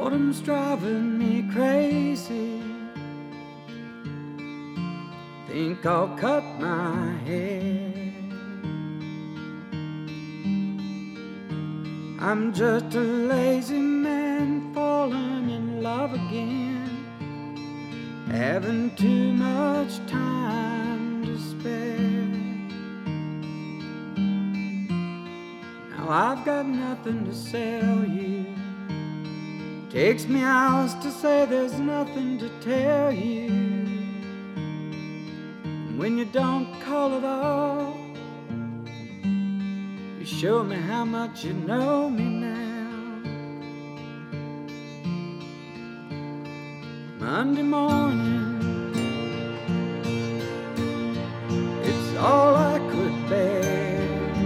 Boredom's driving me crazy. Think I'll cut my hair. I'm just a lazy man falling in love again, having too much time to spare. Now I've got nothing to sell you. Takes me hours to say there's nothing to tell you. And when you don't call at all, you show me how much you know me now. Monday morning, it's all I could bear.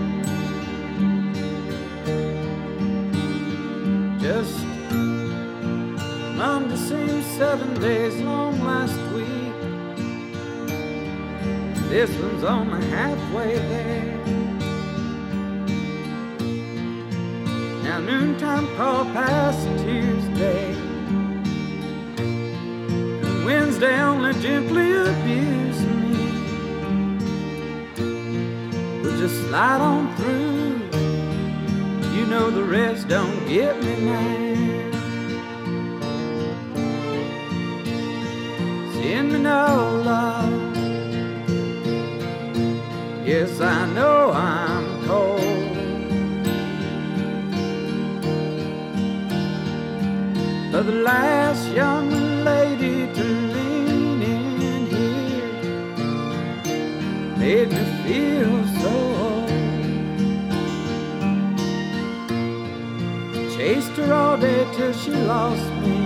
Just Monday seemed 7 days long last week. This one's on the halfway there. Now noontime crawl past Tuesday, and Wednesday only gently abuse me. We'll just slide on through. You know the rest don't get me mad. Send me no love. Yes, I know I'm cold, but the last young lady to lean in here made me feel so old. Chased her all day till she lost me.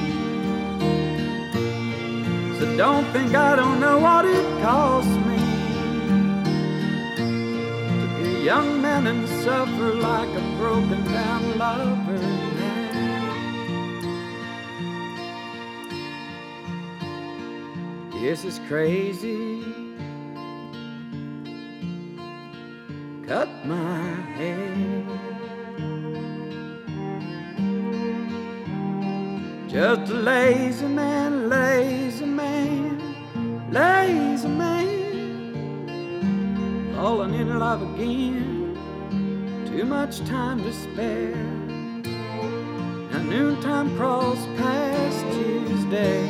So don't think I don't know what it cost me to be a young man and suffer like a broken down lover now. This is crazy. Cut my hair. Just a lazy man, lazy man, lazy man, falling in love again, too much time to spare. Now noontime crawls past Tuesday,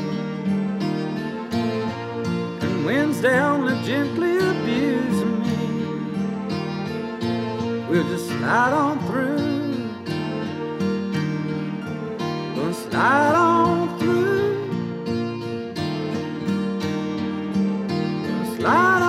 and Wednesday only gently abuse me. We'll just slide on through. Slide on through. Slide